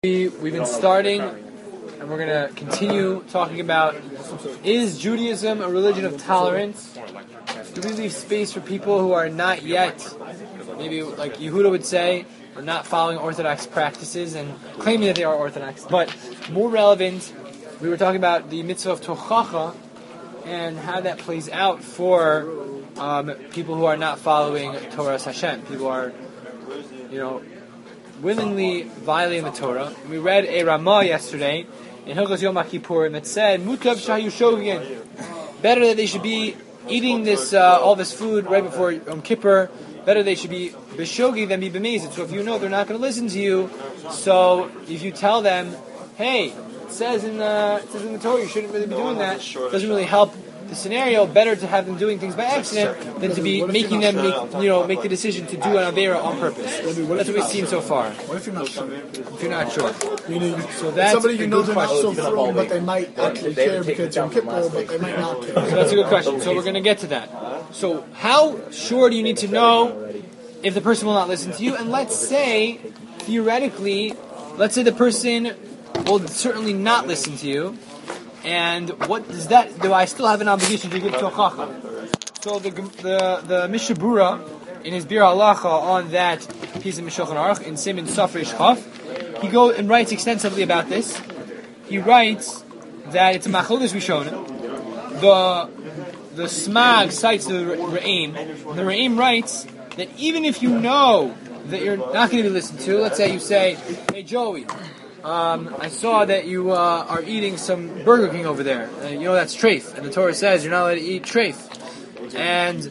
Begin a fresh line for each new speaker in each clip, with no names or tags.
We've been starting, and we're going to continue talking about, is Judaism a religion of tolerance? Do we leave space for people who are not yet, maybe like Yehuda would say, are not following Orthodox practices and claiming that they are Orthodox? But more relevant, we were talking about the mitzvah of Tochacha and how that plays out for people who are not following Torah Hashem. People are, willingly violating the Torah. We read a Ramah yesterday in Hilchos Yom HaKippurim that said, "Mutav shayu shogin." Better that they should be eating this all this food right before Yom Kippur. Better they should be b'shogi than be b'mezid. So if you know they're not going to listen to you, so if you tell them, "Hey, it says in the Torah you shouldn't really be doing that," doesn't really help the scenario. Better to have them doing things by accident than to be making them make the decision to do an avera on purpose. That's what we've seen so far.
What if you're not sure?
If you're not sure,
so that's somebody you know they're not so thrilled, but they might actually care because it's Yom Kippur, but they might not care.
So that's a good question. So we're going to get to that. So how sure do you need to know if the person will not listen to you? And let's say, theoretically, the person will certainly not listen to you. And what does that? Do I still have an obligation to give tochacha? So the Mishnah Berurah in his Bir Halacha on that piece of Mishulchan Aruch in Siman Saf Reish Chaf, he goes and writes extensively about this. He writes that it's a Machlokes Rishonim. The Smag cites the Re'im. The Re'im writes that even if you know that you're not going to be listened to, let's say you say, "Hey Joey, I saw that you are eating some Burger King over there. That's treif, and the Torah says you're not allowed to eat treif." And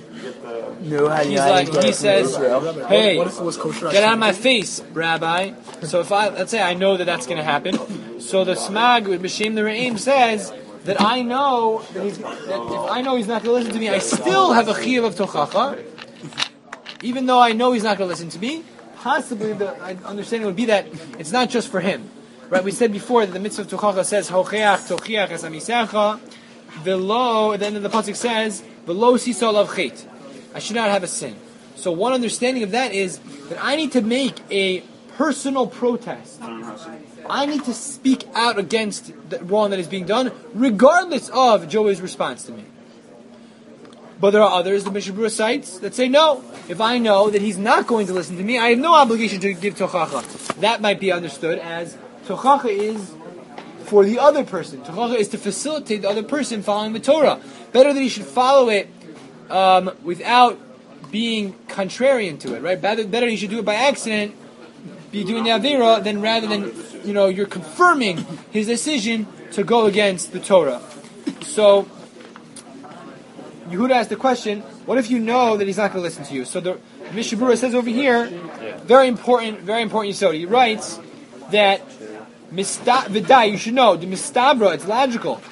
he says, "Hey, get out of my face, Rabbi." So let's say I know that that's going to happen. So the Smag with B'Shem the Re'im says that I know that if I know he's not going to listen to me, I still have a chiyuv of tochacha, even though I know he's not going to listen to me. Possibly the understanding would be that it's not just for him. Right, we said before that the mitzvah of Tochacha says, "Hocheach tochiach es amisecha," v'lo, at the end of the pasuk says, "V'lo sisa alav chet." I should not have a sin. So one understanding of that is that I need to make a personal protest. I need to speak out against the wrong that is being done, regardless of Joey's response to me. But there are others, the Mishnah Berurah cites, that say, no, if I know that he's not going to listen to me, I have no obligation to give Tochacha. That might be understood as Tochacha is for the other person. Tochacha is to facilitate the other person following the Torah. Better that he should follow it without being contrarian to it, right? Better he should do it by accident, be doing the Avera, than rather than, you're confirming his decision to go against the Torah. So, Yehuda asked the question, what if you know that he's not going to listen to you? So the Mishnah Berurah says over here, very important Yisod. He writes that V'day, you should know, the mistabra, it's logical.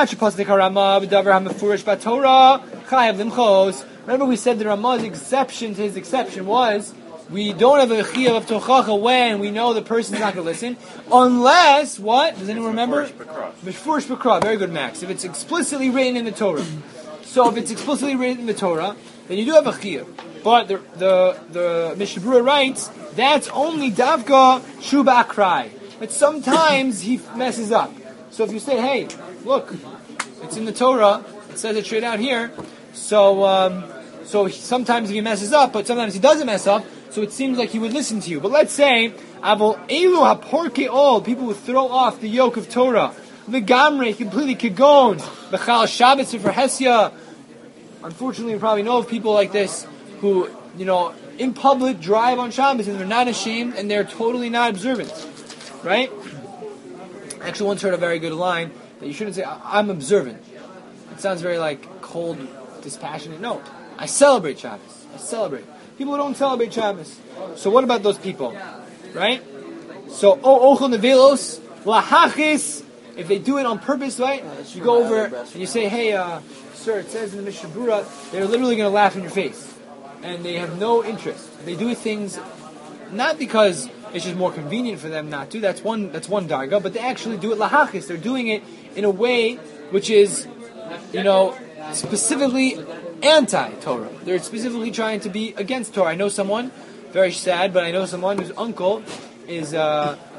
Remember we said the Ramah's exception to his exception was, we don't have a chiyuv of tochacha when we know the person's not going to listen, unless, what? Does anyone remember? Mefurish b'kra, very good, Max. If it's explicitly written in the Torah. So if it's explicitly written in the Torah, then you do have a chiyuv. But the Mishnah Berurah writes, that's only davka shuba akrai. But sometimes he messes up. So if you say, hey, look, it's in the Torah, it says it straight out here, so sometimes he messes up, but sometimes he doesn't mess up, so it seems like he would listen to you. But let's say, avol elu haporke ol, people who throw off the yoke of Torah, the gamre, completely kagon, b'chal Shabbos for Hesya. Unfortunately, we probably know of people like this who, in public drive on Shabbos and they're not ashamed and they're totally not observant. Right? I actually once heard a very good line that you shouldn't say, I'm observant. It sounds very cold, dispassionate. No, I celebrate Shabbos. I celebrate. People who don't celebrate Shabbos. So what about those people? Right? So, ochel nevelos, lahachis, if they do it on purpose, right? You go over and you say, hey, sir, it says in the Mishnah Berurah, they're literally going to laugh in your face. And they have no interest. They do things not because it's just more convenient for them not to. That's one darga, but they actually do it lahachis. They're doing it in a way which is, specifically anti-Torah. They're specifically trying to be against Torah. I know someone, very sad, but I know someone whose uncle is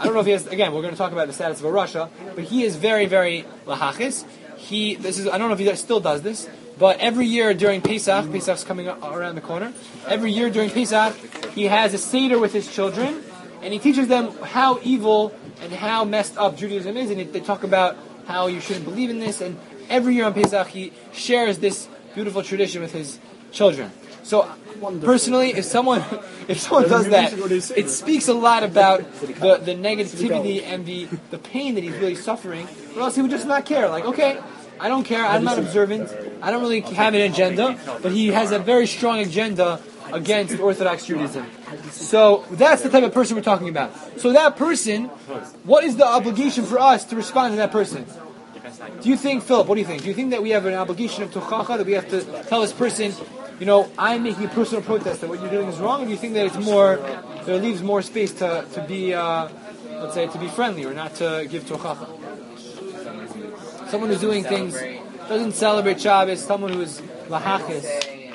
I don't know if he has. Again, we're going to talk about the status of a Rasha, but he is very, very lahachis. I don't know if he still does this, but every year during Pesach's coming around the corner. Every year during Pesach, he has a seder with his children, and he teaches them how evil and how messed up Judaism is, and they talk about how you shouldn't believe in this. And every year on Pesach, he shares this beautiful tradition with his children. So, personally, if someone does that, it speaks a lot about the negativity and the pain that he's really suffering, or else he would just not care. Like, okay, I don't care, I'm not observant, I don't really have an agenda, but he has a very strong agenda against Orthodox Judaism. So, that's the type of person we're talking about. So that person, what is the obligation for us to respond to that person? Do you think, Philip, what do you think? Do you think that we have an obligation of tochacha, that we have to tell this person, I'm making a personal protest that what you're doing is wrong, or do you think that it leaves more space to be, let's say, to be friendly or not to give tochacha? Someone who's doing things, doesn't celebrate Shabbos, someone who is lahachis.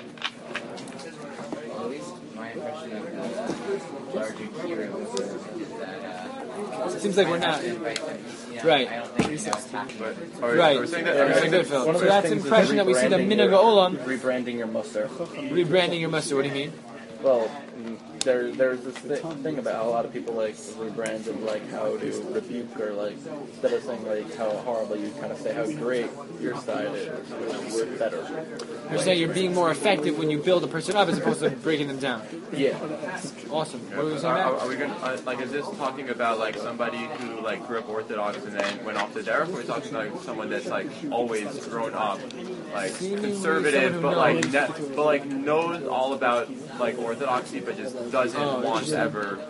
It seems like we're not. Right. Right. Very good, Phil. So that's the impression that we see the Minhag Olam.
Rebranding your muster.
Rebranding your muster. What do you mean?
Well, there's this thing about how a lot of people like rebrand and like how to rebuke, or like instead of saying like how horrible, you kind of say how great your side is, which works better.
You're saying you're being more effective when you build a person up as opposed to breaking them down.
Yeah.
Awesome. What were we saying?
Are we going is this talking about like somebody who like grew up Orthodox and then went off to derech, or are we talking about someone that's like always grown up like conservative, but knows all about like Orthodoxy, but just doesn't want to ever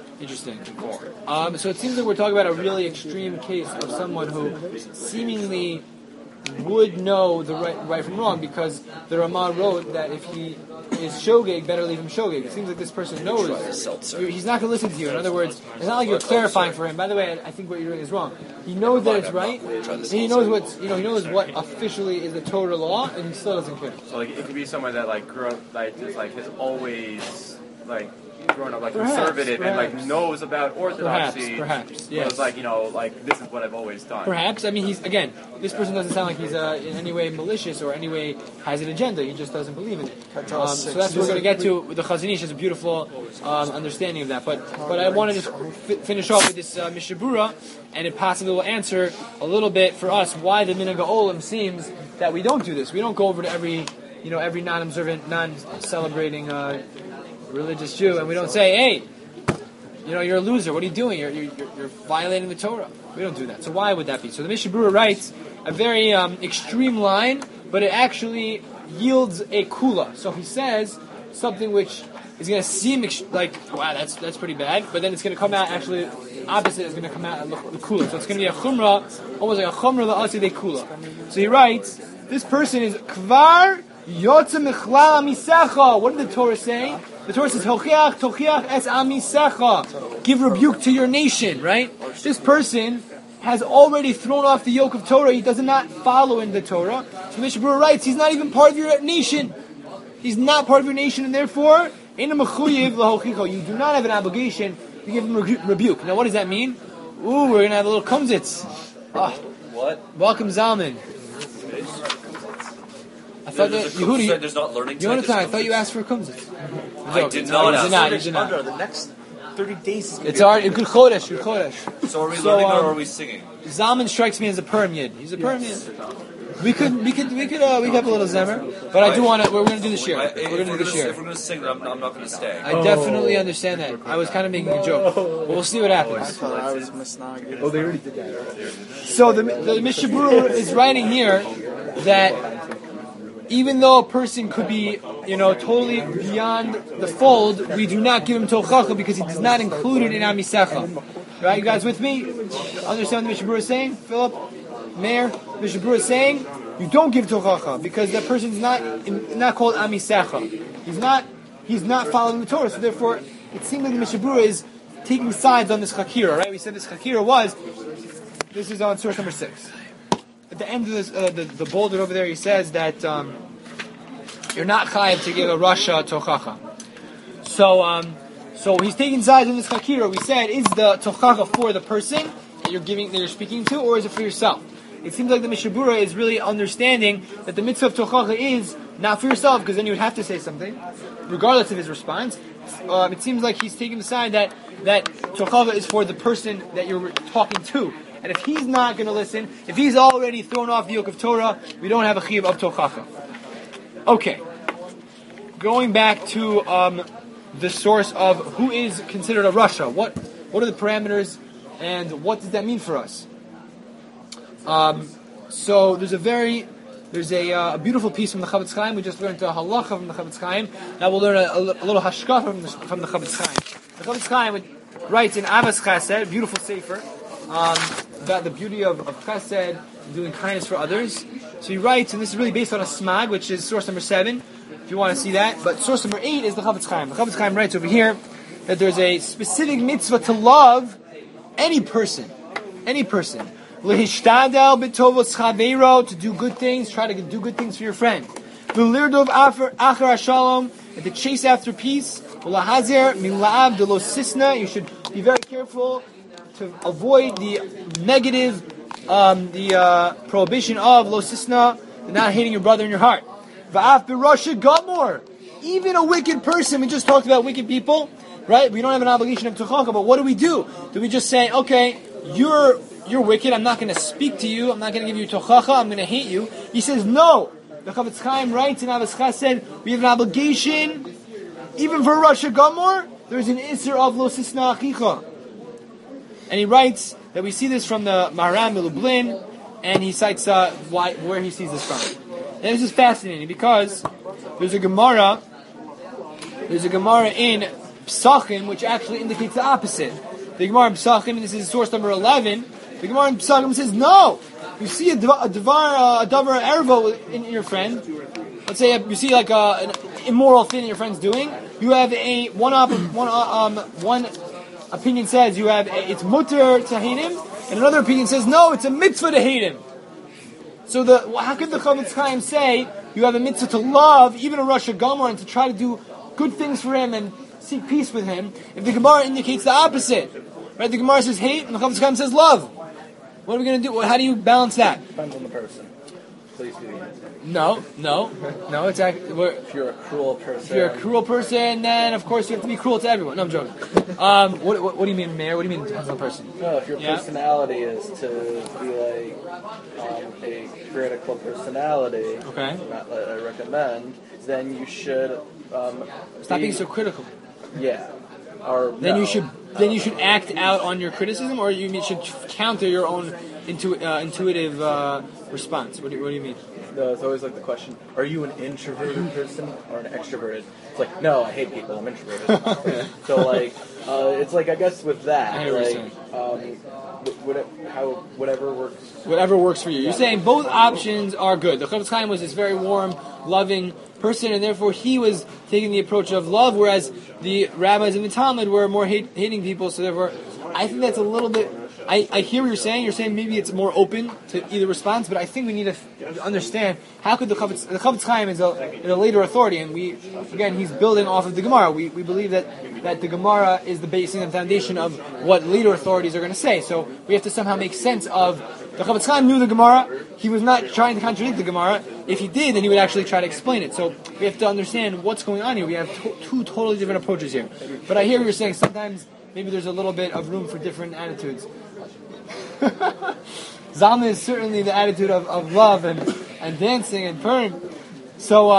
conform?
So it seems like we're talking about a really extreme case of someone who seemingly would know the right from wrong, because the Ramah wrote that if he is shogeg, better leave him shogeg. It seems like this person knows he's not going to listen to you. In other words, it's not like you're clarifying for him. By the way, I think what you're doing is wrong. He knows that it's right, and he knows he knows what officially is the Torah law, and he still doesn't care.
So like it could be someone that like grew up like just like has always like grown up like conservative and like knows about Orthodoxy.
Perhaps, yes.
It's like like this is what I've always done.
Perhaps. I mean, this person doesn't sound like he's in any way malicious or any way has an agenda. He just doesn't believe in it. So that's what we're going to get to with the Chazon Ish. Is a beautiful understanding of that. But I want to just finish off with this Mishnah Berurah, and it possibly will answer a little bit for us why the Minhag Olam seems that we don't do this. We don't go over to every non-observant, non-celebrating religious Jew, and we don't say, hey, you're a loser. What are you doing? You're violating the Torah. We don't do that. So why would that be? So the Mishnah Berurah writes a very extreme line, but it actually yields a kula. So he says something which is going to seem like, wow, that's pretty bad, but then it's going to come out actually opposite. Is going to come out the kula. So it's going to be a chumrah, almost like a chumrah la'asi de kula. So he writes, this person is kvar yotze michlal amisecha. What did the Torah say? The Torah says, Tochiach es amisecha. Give rebuke to your nation, right? This person has already thrown off the yoke of Torah. He does not follow in the Torah. So Mishnah Berurah writes, he's not even part of your nation. He's not part of your nation, and therefore, you do not have an obligation to give him rebuke. Now, what does that mean? Ooh, we're going to have a little kumzitz.
What?
Welcome, Zalman. I thought that Yehudi,
there's not learning
Jonathan, I thought you asked for a kumzitz.
I did not.
You did not.
The next 30 days.
It's already good chodesh.
So are we learning or are we singing?
Zalman strikes me as a perm yid. He's a perm yid. We could have a little zemer, but I do want to. We're going to do this year. We're going to do this year.
If we're going to sing, I'm not going to stay.
I definitely understand that. I was kind of making a joke, but we'll see what happens.
I was misnagid.
Oh, they already did that already.
So the Mishnah Berurah is writing here that even though a person could be, totally beyond the fold, we do not give him tochacha because he is not included in Amisecha. Right? You guys with me? Understand what the Mishnah Berurah is saying? Philip? Mayor? Mishnah Berurah is saying you don't give tochacha because that person is not called Amisecha. He's not following the Torah. So therefore, it seems like the Mishnah Berurah is taking sides on this chakira. Right? We said this chakira this is on source number 6. At the end of this, the bolded over there, he says that you're not chayav to give a rasha tochacha. So he's taking sides in this Hakira. We said, is the Tochacha for the person that you're speaking to, or is it for yourself? It seems like the Mishabura is really understanding that the mitzvah of Tochacha is not for yourself, because then you would have to say something, regardless of his response. It seems like he's taking the side that Tochacha is for the person that you're talking to. And if he's not going to listen, if he's already thrown off the yoke of Torah, we don't have a chiyuv of Tochacha. Okay. Going back to the source of who is considered a Rasha. What are the parameters, and what does that mean for us? So there's a beautiful piece from the Chavetz Chaim. We just learned a halacha from the Chavetz Chaim. Now we'll learn a little hashkafa from the Chavetz Chaim. The Chavetz Chaim writes in Avas Chesed, beautiful sefer, about the beauty of Chesed, doing kindness for others. So he writes, and this is really based on a smag, which is source number 7. If you want to see that, but source number 8 is the Chavetz Chaim. The Chavetz Chaim writes over here that there's a specific mitzvah to love any person. Lehishtadel b'tovos chaveiro, to do good things, try to do good things for your friend. V'lirdov achar hashalom, and to chase after peace. V'lahazer mila'av de lo sisna, you should be very careful to avoid the negative, prohibition of lo sisna, not hating your brother in your heart. Va'af b'rosha gamor, even a wicked person. We just talked about wicked people, right? We don't have an obligation of Tochacha, but what do? Do we just say, okay, you're wicked, I'm not going to speak to you, I'm not going to give you Tochacha, I'm going to hate you? He says, no. The Chavetz Chaim writes in Avos Chesed, we have an obligation, even for Rasha Gamor, there's an Isser of Lo Sisna Achicha. And he writes that we see this from the Maharam Lublin, and he cites where he sees this from. And this is fascinating, because there's a Gemara in Psachim, which actually indicates the opposite. The Gemara in Psachim, and this is source number 11, the Gemara in Psachim says, no! You see a davar ervo in your friend, let's say you see like an immoral thing your friend's doing, you have one opinion says it's mutter to hate him, and another opinion says, no, it's a mitzvah to hate him. So how could the Chavetz Chaim say you have a mitzvah to love even a Rasha Gamor and to try to do good things for him and seek peace with him, if the Gemara indicates the opposite? Right? The Gemara says hate, and the Chavetz Chaim says love. What are we going to do? How do you balance that?
Depends on the person. Please do the answer.
No. It's actually,
if you're a cruel person,
then of course you have to be cruel to everyone. No, I'm joking. What do you mean, Mayor? What do you mean depends on the person?
No, if your personality is to be like a critical personality,
okay,
not that I recommend, then you should
stop being so critical.
Yeah. Or
then you should act out on your criticism, or you should counter your own intuitive response. What do you mean?
No, it's always like the question: are you an introverted person or an extroverted? It's like, no, I hate people. I'm introverted. So like, it's like I guess with that, whatever works.
Whatever works for you. You're saying both options are good. The Chavetz Chaim was this very warm, loving person, and therefore he was taking the approach of love, whereas the rabbis in the Talmud were more hating people. So therefore, I think that's a little bit. I hear what you're saying. You're saying maybe it's more open to either response, but I think we need to understand how could the Chavetz Chaim is a later authority, and he's building off of the Gemara. We believe that the Gemara is the basis and foundation of what later authorities are going to say. So we have to somehow make sense of the Chavetz Chaim knew the Gemara. He was not trying to contradict the Gemara. If he did, then he would actually try to explain it. So we have to understand what's going on here. We have two totally different approaches here. But I hear what you're saying. Sometimes maybe there's a little bit of room for different attitudes. Zalman is certainly the attitude of love and dancing and Purim. So,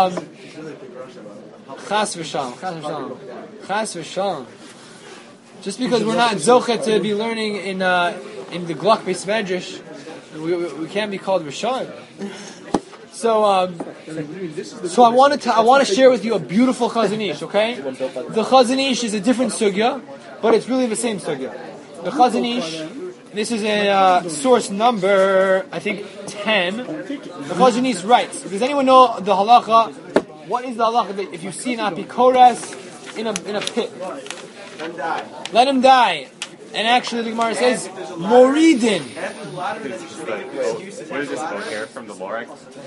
chas v'shalom. Just because we're not zochet to be learning in the Glock Beis Medrash, we can't be called Rishon. So I want to share with you a beautiful Chazon Ish, okay? The Chazon Ish is a different sugya, but it's really the same sugya. The Chazon Ish, this is a source number, I think, 10. The Chazon Ish writes, does anyone know the halacha? What is the halacha that if you see an apikoras in a pit? Let him die. And actually, the Gemara says, Moridin.
What is this quote here from the Lorax?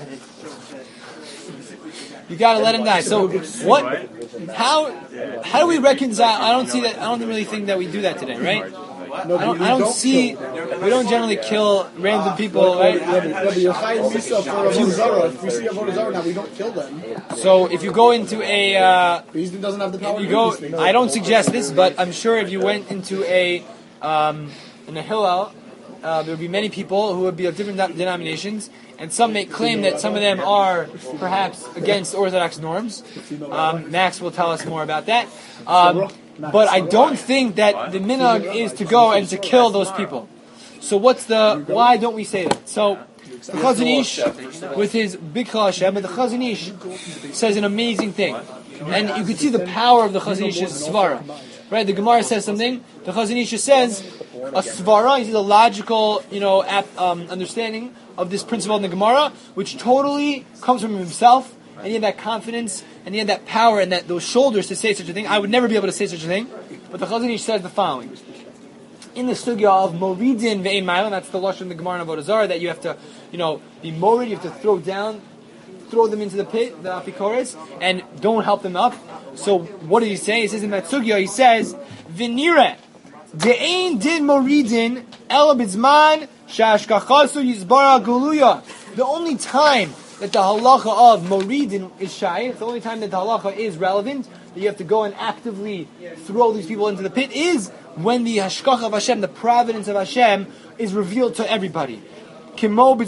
You gotta let him die. So what? How do we reconcile? I don't see that. I don't really think that we do that today, right? I don't see. We don't generally kill random people, right?
If we see Avodah Zarah now, we don't kill them.
So if you go into a,
He doesn't have the power.
you go. I don't suggest this, but I'm sure if you went into in a Hillel, there would be many people who would be of different denominations, and some may claim that some of them are perhaps against Orthodox norms. Max will tell us more about that. But I don't think that the minhag is to go and to kill those people. So why don't we say that? So the Chazon Ish, with his big Chal Hashem, but the Chazon Ish says an amazing thing. And you can see the power of the Chazon Ish's svara. Right? The Gemara says something, the Chazon Ish says, a svara is a logical, understanding of this principle in the Gemara, which totally comes from himself, and he had that confidence, and he had that power, and those shoulders to say such a thing. I would never be able to say such a thing. But the Chazon Ish says the following. In the sugya of moridin ve'ein ma'ila, that's the lashon in the Gemara of Avodah Zarah, that you have to, be morid, you have to throw them into the pit, the apikoros, and don't help them up. So what did he say? He says in that sugya, he says, V'nire, de'ein din moridin, ela bizman, sha'ashkachasu yizbara guluya. The only time that the halacha of moridin is shayich, the only time that the halacha is relevant, that you have to go and actively throw these people into the pit, is when the hashkacha of Hashem, the providence of Hashem, is revealed to everybody. Everyone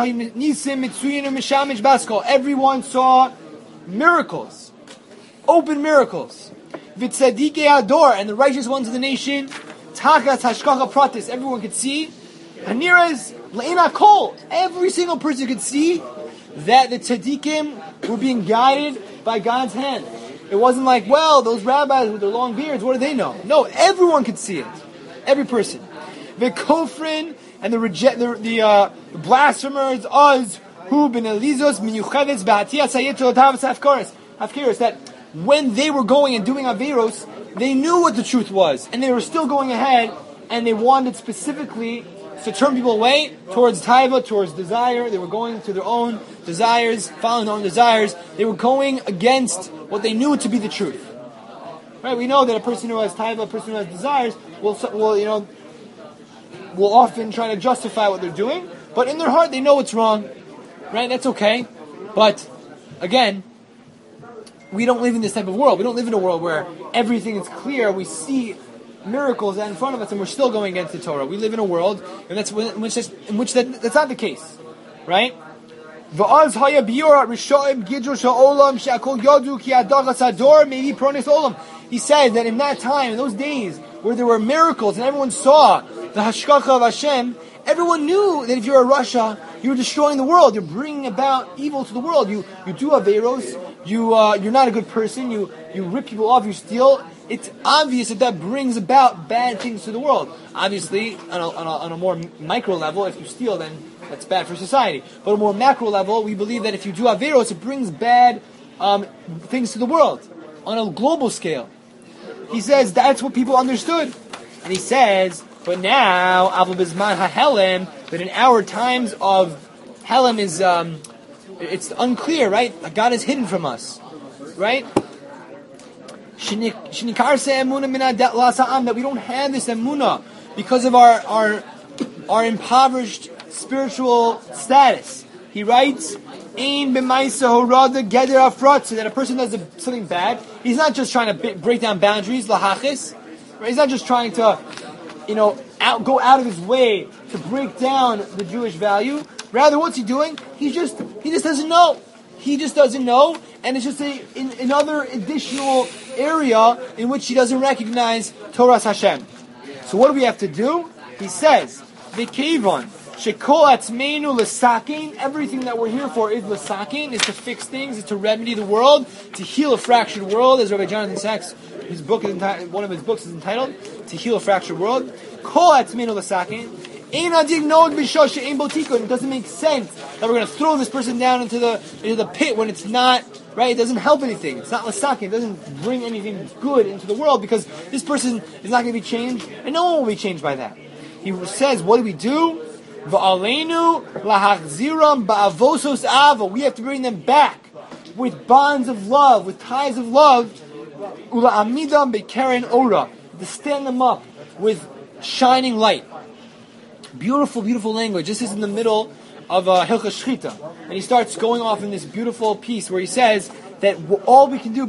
saw miracles, open miracles. V'tzadikei hador, and the righteous ones of the nation, takas hashkacha pratis, everyone could see. Haniras le'ina kol, every single person could see that the tzaddikim were being guided by God's hand. It wasn't like, well, those rabbis with their long beards, what do they know? No, everyone could see it. Every person. The kofrin and the blasphemers, us, who ben elizos minyuchavetz ba'atiyas hayetul atavas hafkiros, that when they were going and doing averos, they knew what the truth was, and they were still going ahead, and they wanted specifically to turn people away towards taiva, towards desire. They were going to their own desires, following their own desires. They were going against what they knew to be the truth. Right? We know that a person who has taiva, a person who has desires, will often try to justify what they're doing, but in their heart they know it's wrong. Right? That's okay. But again, we don't live in this type of world. We don't live in a world where everything is clear. We see miracles in front of us, and we're still going against the Torah. We live in a world, and that's in which that's not the case, right? He said that in that time, in those days, where there were miracles and everyone saw the hashkacha of Hashem, everyone knew that if you're a Rasha, you're destroying the world. You're bringing about evil to the world. You do averos. You're not a good person. You rip people off. You steal. It's obvious that brings about bad things to the world. Obviously, on a more micro level, if you steal, then that's bad for society. But on a more macro level, we believe that if you do averos, it brings bad things to the world on a global scale. He says that's what people understood, and he says, but now Aval Bizman HaHelem, that in our times of Helem is it's unclear, right? God is hidden from us, right? That we don't have this emunah because of our impoverished spiritual status. He writes, that a person does something bad, he's not just trying to break down boundaries, lahachis, right? He's not just trying to, go out of his way to break down the Jewish value. Rather, what's he doing? He just doesn't know. He just doesn't know, and it's just another additional area in which he doesn't recognize Torah's Hashem. So what do we have to do? He says, V'kevon, shekol atzmeinu l'sakin, everything that we're here for is l'sakin, is to fix things, is to remedy the world, to heal a fractured world, as Rabbi Jonathan Sachs, one of his books is entitled, To Heal a Fractured World. Kol atzmeinu l'sakin, it doesn't make sense that we're going to throw this person down into the pit when it's not right? It doesn't help anything. It's not lasaki. It doesn't bring anything good into the world because this person is not going to be changed, and no one will be changed by that. He says, what do we do? V'aleinu lahachziram ba'avosos ava. We have to bring them back with bonds of love, with ties of love. Ula'amidam be'keren ora. To stand them up with shining light. Beautiful, beautiful language. This is in the middle of Hilchos Shchita. And he starts going off in this beautiful piece where he says that all we can do,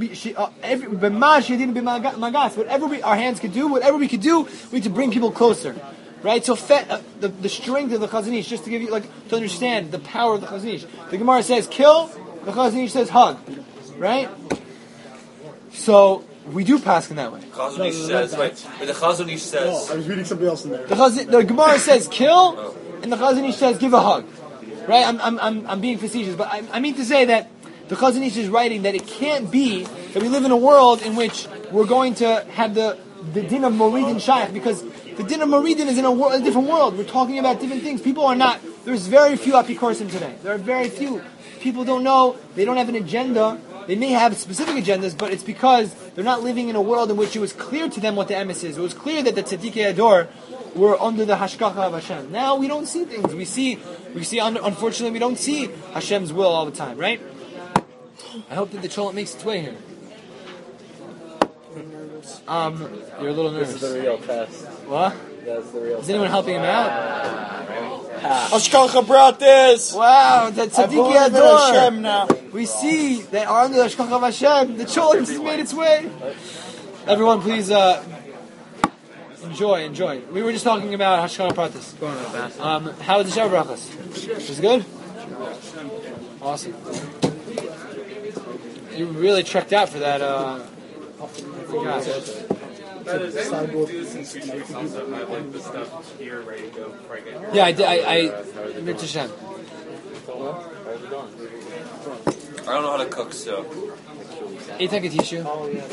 whatever our hands can do, whatever we could do, we need to bring people closer. Right? So the strength of the Chazon Ish, just to give you, to understand the power of the Chazon Ish. The Gemara says kill, the Chazon Ish says hug. Right? So we do pass in that way.
Chazon Ish says, but the Chazon Ish says...
I was reading something else in there.
The Gemara says kill, and the Chazon Ish says give a hug. Right? I'm being facetious, but I mean to say that the Chazon Ish is writing that it can't be that we live in a world in which we're going to have the din of Moridin Shaykh, because the din of Moridin is in a different world. We're talking about different things. People are not, there's very few Apikorsim today. There are very few. People don't know, they don't have an agenda. They may have specific agendas, but it's because they're not living in a world in which it was clear to them what the emes is. It was clear that the Tzaddikei Ador were under the Hashgacha of Hashem. Now we don't see things. We see, unfortunately, we don't see Hashem's will all the time, right? I hope that the Cholat makes its way here. You're a little nervous.
This is the real test.
What?
That's the real
Is anyone helping him out?
Hashgacha brought this.
Wow, that's
I believe in Hashem now.
We see that are under the Hashgacha of Hashem. The Cholat has made its way. Everyone, please enjoy. We were just talking about Hashgacha Pratis. How was the Shavuot Brachos? Was it good? Awesome. You really trekked out for that. Gosh. Yeah, I did. I Mitzvah Shem.
I don't know how to cook, so...
Eitan could teach you.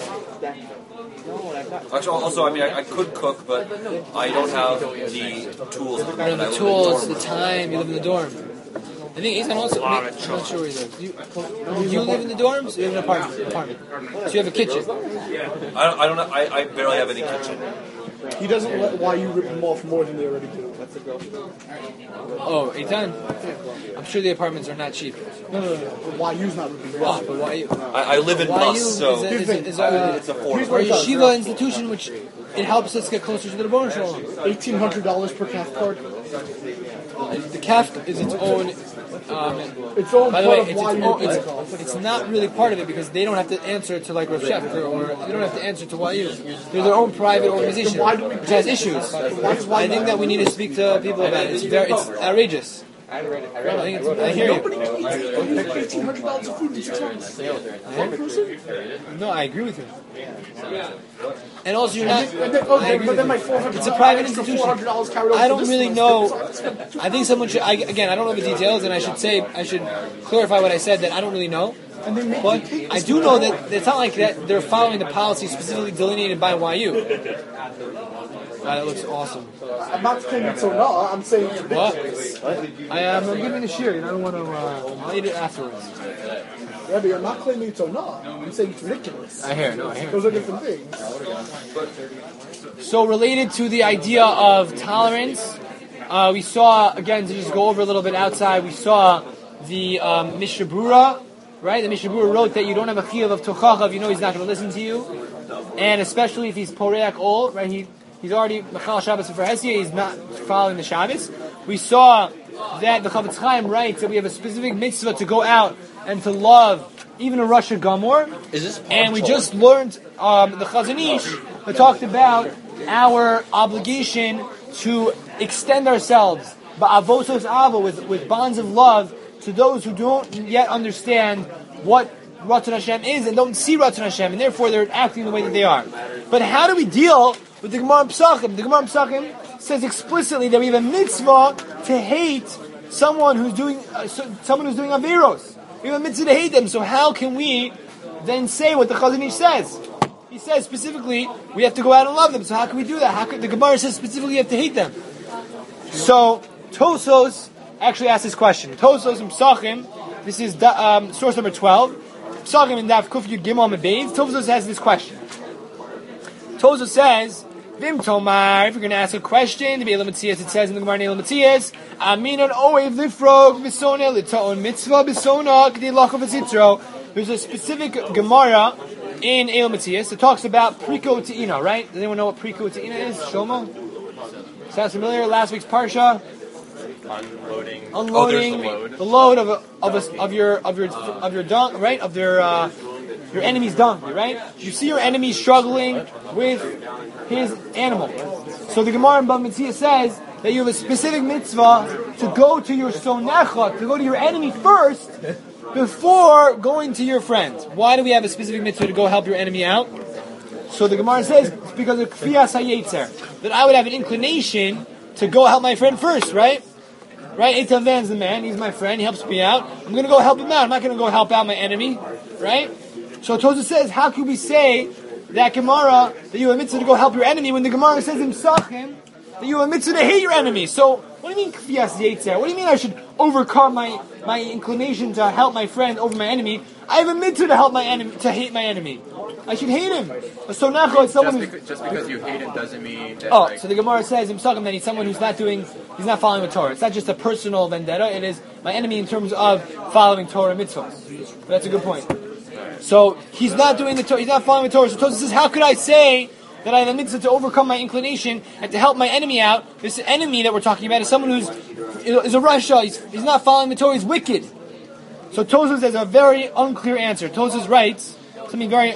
Actually, also, I could cook, but I don't have the tools.
You don't have the tools, the time, you live in the dorm. I think Eitan also, I'm not sure where he lives. You live in the dorms? Or you have an apartment? So you have a kitchen?
I don't know, I barely have any kitchen.
He doesn't let YU rip them off more than they already do.
Oh, Eitan? I'm sure the apartments are not cheap.
No. But YU's not ripping them off.
But YU?
I live in Bus, so
It's
affordable.
a yeshiva institution which it helps us get closer to the Rebbeinu Shalom.
$1,800 per CAF card.
The CAF is its own.
Its own
By the
part
way,
of YU.
it's not really part of it because they don't have to answer to like Rav Shef or they don't have to answer to YU. They're their own private organization which has issues. I think that we need to speak to people about it. It's outrageous. I hear you.
$1,800 of food in 6 months. One person?
No, I agree with you. And also, you're not.
But then my $400.
It's a private institution.
$400 carried over
I don't
this
really
month.
know. I think someone should. Again, I don't know the details, and I should clarify what I said. That I don't really know. But I do know that it's not like that. They're following the policy specifically delineated by YU. Wow, that looks awesome.
I'm not saying it's so no. I'm saying it's
What?
ridiculous.
I'm giving a share. I don't want to. I'll eat it afterwards.
Yeah, but I'm not claiming it's so no. I'm saying it's ridiculous.
I hear.
Those are different things.
So related to the idea of tolerance, we saw, again, to just go over a little bit outside, we saw the Mishnah Brura, right? The Mishnah Brura wrote that you don't have a chiyuv of tochachav, you know he's not going to listen to you. And especially if he's poreach ol, right? He's already mechal Shabbos for Hesia, he's not following the Shabbos. We saw that the Chavetz Chaim writes that we have a specific mitzvah to go out and to love even a Rosh Gamor.
Is this
And we just learned the Chazon Ish that talked about our obligation to extend ourselves ba'avosos ava with bonds of love to those who don't yet understand what Ratzon Hashem is and don't see Ratzon Hashem, and therefore they're acting the way that they are. But how do we deal with the Gemara Pesachim? The Gemara Pesachim says explicitly that we have a mitzvah to hate someone who's doing averos. We have a mitzvah to hate them. So how can we then say what the Chazon Ish says? He says specifically we have to go out and love them. So how can we do that? How could the Gemara says specifically you have to hate them? So Tosos actually asked this question. Tosos and Pesachim. This is source number 12. Psachim in Daf Kuf Yud Gimel Mebeis, Tovzos has this question. Tovzos says, Vim Tomar, if you're going to ask a question, the Be'elam Matzias, it says in the Gemara Elam Matzias, Aminon Oev Lifrog V'sona L'Ta'on Mitzvah V'sona K'dei Lachov V'Zitzro. There's a specific Gemara in Elam Matzias that talks about Priko Te'ina, right? Does anyone know what Priko Te'ina is? Shomo? Sounds familiar? Last week's Parsha? Unloading the load of your dung, right? Of your enemy's donkey, right? You see your enemy struggling with his animal. So the Gemara in Bava Metzia says that you have a specific mitzvah to go to your sonecha, to go to your enemy first before going to your friend. Why do we have a specific mitzvah to go help your enemy out? So the Gemara says it's because of kfiyas hayetzer, that I would have an inclination to go help my friend first, right? Right? Eitan Van's the man, he's my friend, he helps me out. I'm going to go help him out. I'm not going to go help out my enemy, right? So Tosha says, how can we say that Gemara, that you have a mitzvah to go help your enemy, when the Gemara says in Psachim, that you have a mitzvah to hate your enemy? So, what do you mean kfiyas yetzer? What do you mean I should overcome my inclination to help my friend over my enemy? I have a mitzvah to help my enemy, to hate my enemy. I should hate him. So now it's someone
just because you hate him doesn't mean that,
so the Gemara says in Psachim that he's someone who's not following the Torah. It's not just a personal vendetta, it is my enemy in terms of following Torah mitzvahs. That's a good point. So he's not doing the Torah, he's not following the Torah. So Tosha says, how could I say that I have a mitzvah to overcome my inclination and to help my enemy out? This enemy that we're talking about is someone who's is a Rasha, he's not following the Torah, he's wicked. So Tosha has a very unclear answer. Tosha writes something very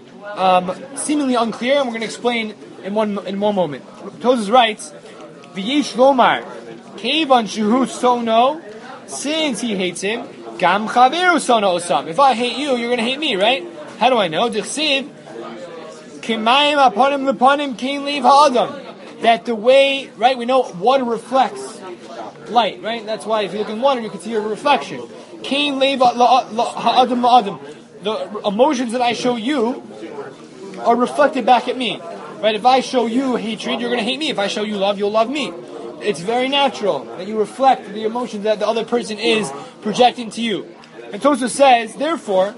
seemingly unclear, and we're going to explain in one moment. Tosha writes, V'yesh lomar, kevan shehu sono, since he hates him, gam chaveru sono osam. If I hate you, you're going to hate me, right? How do I know? D'chsiv, kimayim aponim leponim kein leave ha'adam. That the way, right, we know water reflects light, right? That's why if you look in water, you can see a reflection. Kein leave ha'adam la'adam. The emotions that I show you are reflected back at me. Right? If I show you hatred, you're going to hate me. If I show you love, you'll love me. It's very natural that you reflect the emotions that the other person is projecting to you. And Tosha says, therefore,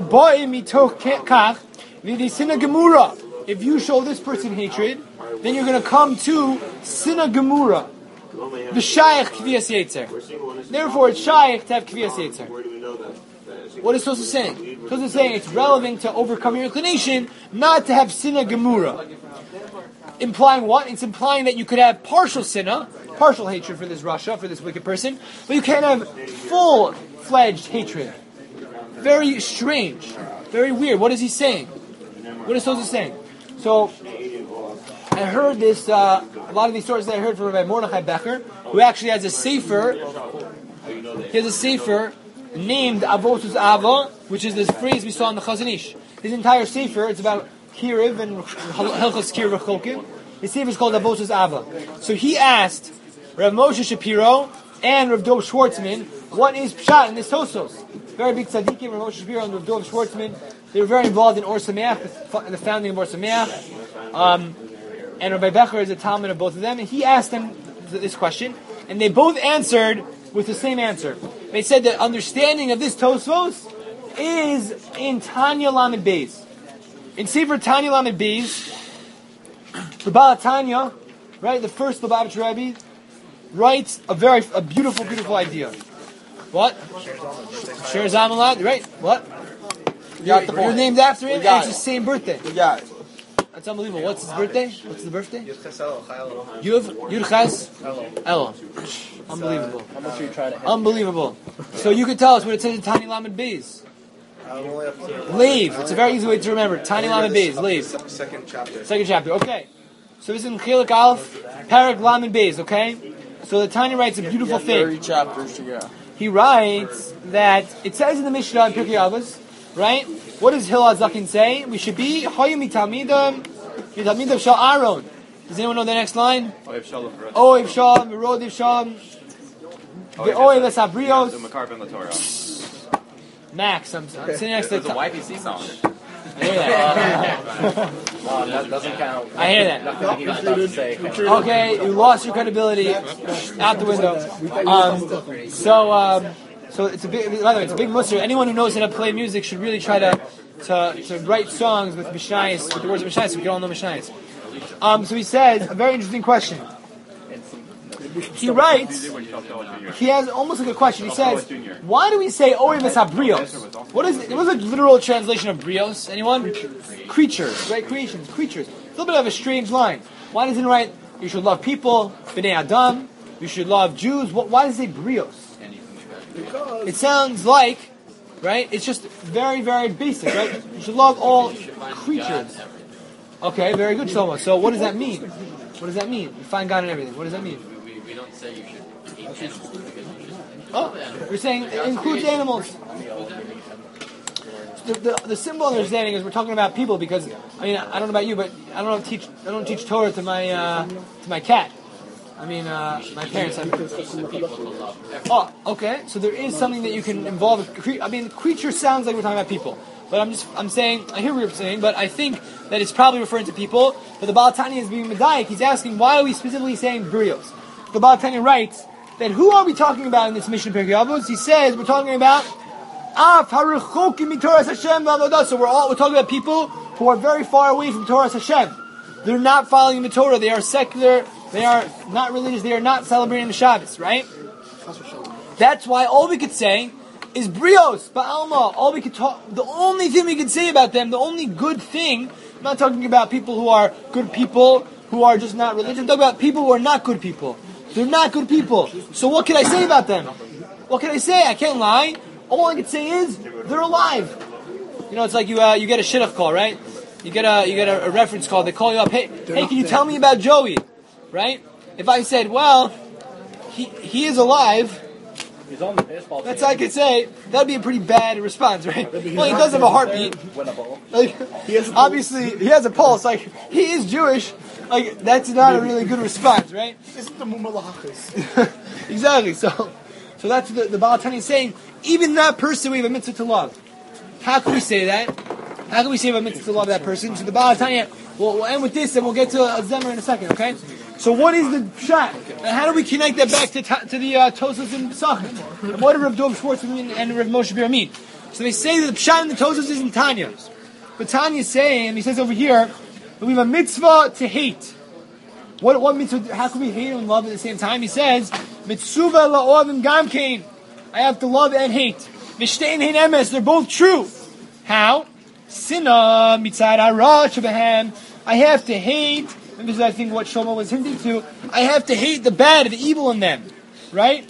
if you show this person hatred, then you're going to come to Sina Gemura. V'shayach kviyas yetzer. Therefore, it's shayach to have kviyas yetzer. What is Tosha saying? Tosha is saying it's relevant to overcome your inclination, not to have Sina Gemura. Implying what? It's implying that you could have partial sinna, partial hatred for this Rasha, for this wicked person, but you can't have full-fledged hatred. Very strange. Very weird. What is he saying? What is Tosha saying? So, I heard this, a lot of these stories that I heard from Rabbi Mordechai Becher, who actually has a sefer, he has a sefer named Avotus Ava, which is this phrase we saw in the Chazon Ish. His entire sefer, it's about Kiriv and Hilchos Kiriv Chokim. His sefer is called Avotus Ava. So he asked Rav Moshe Shapiro and Rav Dov Schwartzman, what is Pshat in this Tosos? Very big tzaddikim, Rav Moshe Shapiro and Rav Dov Schwartzman. They were very involved in Or Sameach, the founding of Or Sameach. And Rabbi Becher is a Talmud of both of them. And he asked them this question, and they both answered with the same answer. They said that understanding of this Tosfos is in Tanya Lamed Beis. In Sefer Tanya Lamed Beis, the Baal Tanya, right, the first Lubavitch Rebbe, writes a beautiful idea. What? Sher Zamalad, right? What? You're named after him, and it's his same birthday.
We got it.
That's unbelievable. What's his birthday? What's the birthday? Yud Ches Elul. Unbelievable.
How much are you trying to hit?
Unbelievable. So you can tell us what it says in Tani Lamed Beis. Leave. It's a very easy way to remember. Tani Lamed Beis. Leave.
Second chapter.
Second chapter. Okay. So this is in Chilik Aleph, Parak Lamed Beis. Okay. So the Tani writes a beautiful thing.
30 chapters to go.
He writes that it says in the Mishnah in Pirkei Avos, right? What does Hillel Zakin say? We should be Hayim Mitalmidav Shal Aaron. Does anyone know the next line?
Oev Shalom.
Oev Shalom, Merodiv Shalom, Oev Esabrios.
Makar ben Torah.
Max, I'm sitting next to
It's a YPC song.
I hear that.
That doesn't count.
I hear that.
Nothing he was about to say.
Okay, you lost your credibility out the window. So it's a big, by the way, it's a big musr. Anyone who knows how to play music should really try to write songs with mishnayos, with the words of mishnayos, so we can all know mishnayos. So he says a very interesting question. He writes, he has almost like a question. He says, why do we say Orim es habrios? What is a literal translation of brios? Anyone? Creatures, right? Creations, creatures. It's a little bit of a strange line. Why doesn't it write, you should love people, b'nei Adam, you should love Jews? Why does it say brios? It sounds like, right? It's just very, very basic, right? You should love all creatures. Okay, very good, Shlomo. So what does that mean? What does that mean? You find God in everything. What does that mean?
We don't say you should eat animals because
Oh, you're saying it includes animals. The simple understanding is we're talking about people because I mean I don't know about you, but I don't teach Torah to my cat. I mean my parents. Oh, okay. So there is something that you can involve. I mean, creature sounds like we're talking about people, but I'm saying I hear what you're saying, but I think that it's probably referring to people. But the Baal Tanya is being medayik. He's asking why are we specifically saying brios? The Baal Tanya writes that who are we talking about in this mission Pirkei Avos? He says we're talking about so we're talking about people who are very far away from Torah Hashem. They're not following the Torah. They are secular. They are not religious. They are not celebrating the Shabbos, right? That's why all we could say is brios, ba'alma. All we could talk. The only thing we could say about them, the only good thing. I'm not talking about people who are good people who are just not religious. I'm talking about people who are not good people. They're not good people. So what can I say about them? What can I say? I can't lie. All I can say is they're alive. You know, it's like you get a shidduch call, right? You get a reference call. They call you up. Hey, can you tell me about Joey? Right? If I said, well, he is alive.
He's on the baseball team.
That's all I could say. That'd be a pretty bad response, right? Well, he does have a heartbeat. Like, obviously, he has a pulse. Like, he is Jewish. Like, that's not a really good response, right? Exactly. So that's the Baal Tanya is saying. Even that person we have a mitzvah to love. How can we say that? How can we say we have a mitzvah to love that person? So the Baal Tanya, we'll end with this and we'll get to a Zemer in a second, okay? So what is the pshat? And how do we connect that back to the Tosas and Pesachim? And what do Rav Dov Schwartzman and Rav Moshe Ber mean? So they say that the pshat in the Tosas is in Tanya. But Tanya is saying, and he says over here, that we have a mitzvah to hate. What mitzvah? How can we hate and love at the same time? He says, mitzvah la'ovim gamkein. I have to love and hate. V'shtein hein emes. They're both true. How? Sinah mitzad hara shebehem. I have to hate. And this is, I think, what Shlomo was hinting to. I have to hate the bad, the evil in them, right?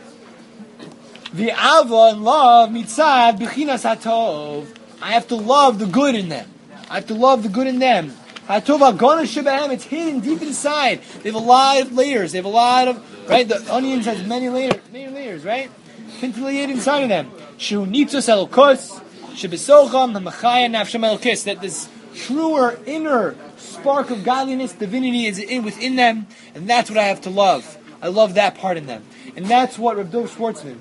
V'ava and love mitzad b'chinas hatov. I have to love the good in them. I have to love the good in them. Hatov hagana shebehem. It's hidden deep inside. They have a lot of layers. They have a lot of right. The onions has many layers, right? Pintilated inside of them. Shu nitzos elokos shebesocham hamachaya nafshem elokis. That this truer inner spark of godliness, divinity is within them, and that's what I have to love. I love that part in them, and that's what Rav Dov Schwartzman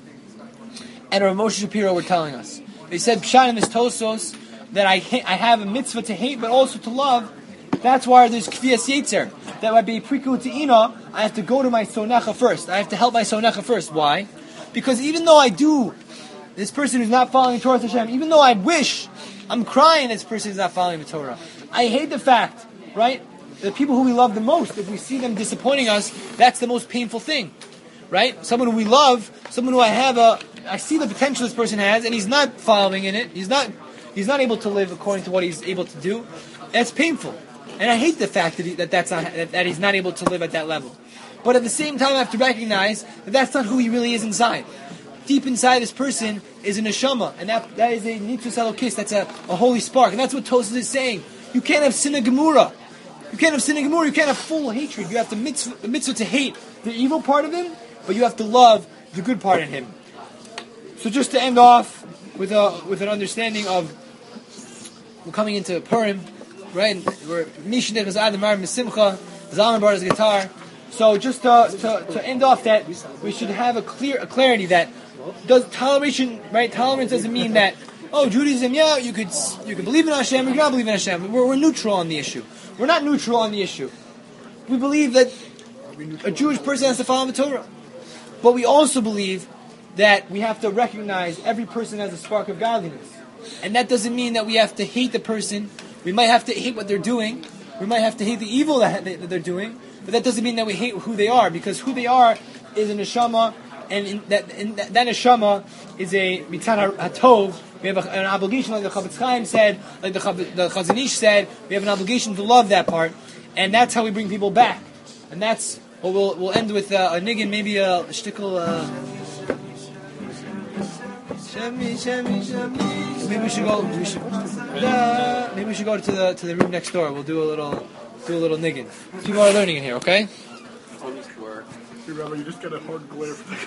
and Rav Moshe Shapiro were telling us. They said pshat in this Tosos that I have a mitzvah to hate, but also to love. That's why there's kfiyas yetzer. That might be priku te'ina. I have to go to my sonecha first. I have to help my sonecha first. Why? Because even though this person who's not following Torah Hashem, even though I wish, I'm crying this person is not following the Torah. I hate the fact, right? The people who we love the most, if we see them disappointing us, that's the most painful thing, right? Someone who we love, someone who I see the potential this person has, and he's not following in it. He's not able to live according to what he's able to do. That's painful, and I hate the fact that he's not able to live at that level. But at the same time, I have to recognize that that's not who he really is inside. Deep inside this person is a neshama, and that is a nitzvus elokis. That's a holy spark, and that's what Tosas is saying. You can't have sinah gemura. You can't have full hatred. You have the mitzvah to hate the evil part of him, but you have to love the good part in him. So just to end off with an understanding of, we're coming into Purim, right? We're Mishneh Adamar Misimcha, Zalman brought his guitar. So just to end off that, we should have a clarity that toleration, right? Tolerance doesn't mean that, Judaism, yeah, you could believe in Hashem, you cannot believe in Hashem. We're neutral on the issue. We're not neutral on the issue. We believe that a Jewish person has to follow the Torah. But we also believe that we have to recognize every person as a spark of godliness. And that doesn't mean that we have to hate the person. We might have to hate what they're doing. We might have to hate the evil that they're doing. But that doesn't mean that we hate who they are, because who they are is a neshama, and that neshama is a mitzad hatov. We have an obligation, like the Chavetz Chaim said, like the Chazon Ish said. We have an obligation to love that part, and that's how we bring people back. And that's what we'll end with a niggin, maybe a shtickle. Maybe we should go. Maybe we should go to the room next door. We'll do a little niggin. People are learning in here, okay?
Remember, you just got a hard glare from the